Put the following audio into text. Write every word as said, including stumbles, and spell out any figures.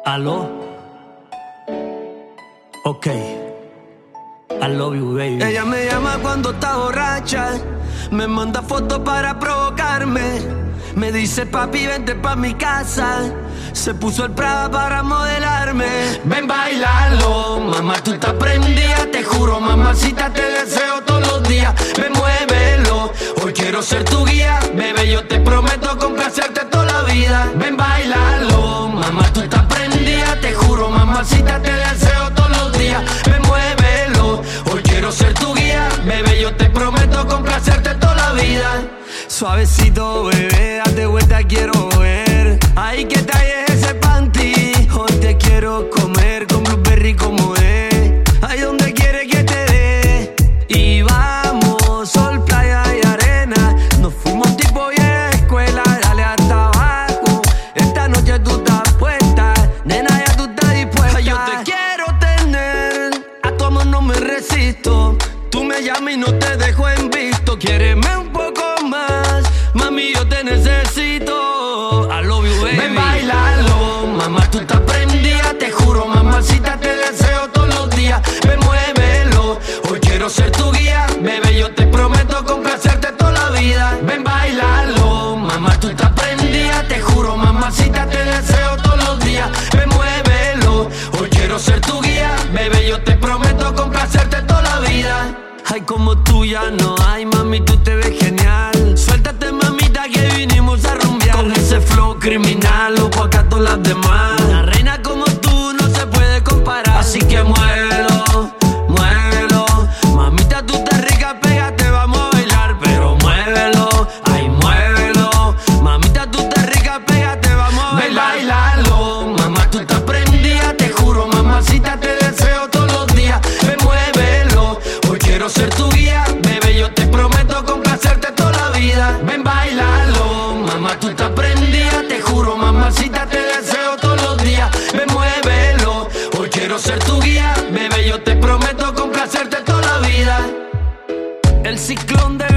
Aló. Ok. I love you, baby. Ella me llama cuando está borracha, me manda fotos para provocarme. Me dice, papi, vente pa' mi casa. Se puso el Prada para modelarme. Ven, bailalo, mamá, tú estás prendida. Te juro, mamacita, te deseo todos los días. Ven, muévelo, hoy quiero ser tu guía. Bebé, yo te prometo complacerte toda la vida. Ven, bailalo, mamá, tú estás prendida. Te juro, mamacita, te deseo todos los días. Ven, muévelo, hoy quiero ser tu guía. Bebé, yo te prometo complacerte toda la vida. Suavecito, bebé, date vuelta, quiero ver. Ay, que talle es ese panty. Hoy te quiero comer con blueberry como es. Ay, donde quiere que te dé. Y vamos, sol, playa y arena. Nos fuimos tipo vieja escuela, dale hasta abajo. Esta noche tú estás puesta, nena, ya tú estás dispuesta. Ay, yo te quiero tener, a tu amor no me resisto. Tú me llamas y no te dejo en visto. Quiéreme un poco más, mami, yo te necesito. I love you, baby. Ven, bailalo, mamá, tú estás prendida. Te juro, mamacita, te deseo todos los días. Ven, muévelo, hoy quiero ser tu guía. Bebé, yo te prometo complacerte toda la vida. Ven, bailalo, mamá, tú estás prendida. Te juro, mamacita, te deseo todos los días. Ven, muévelo, hoy quiero ser tu guía. Bebé, yo te prometo complacerte toda la vida. Ay, como tú ya no hay, mami, tú te ves genial. Suéltate, mamita, que vinimos a rumbear. Con ese flow criminal, loco, acá todas las demás. Una reina como tú no se puede comparar. Así que muévelo, muévelo. Mamita, tú estás rica, pégate, vamos a bailar. Pero muévelo, ay, muévelo. Mamita, tú estás rica, pégate, vamos a bailar. Ven, bailalo, mamá, tú estás prendida. Te juro, mamacita, te deseo todos los días. Ven, muévelo, hoy quiero ser tu guía. Bebé, yo te prometo complacerte toda la vida. Ven, bailalo, mamá, tú estás prendida. Te juro, mamacita, te deseo todos los días. Ven, muévelo, hoy quiero ser tu guía. Bebé, yo te prometo complacerte toda la vida. El ciclón de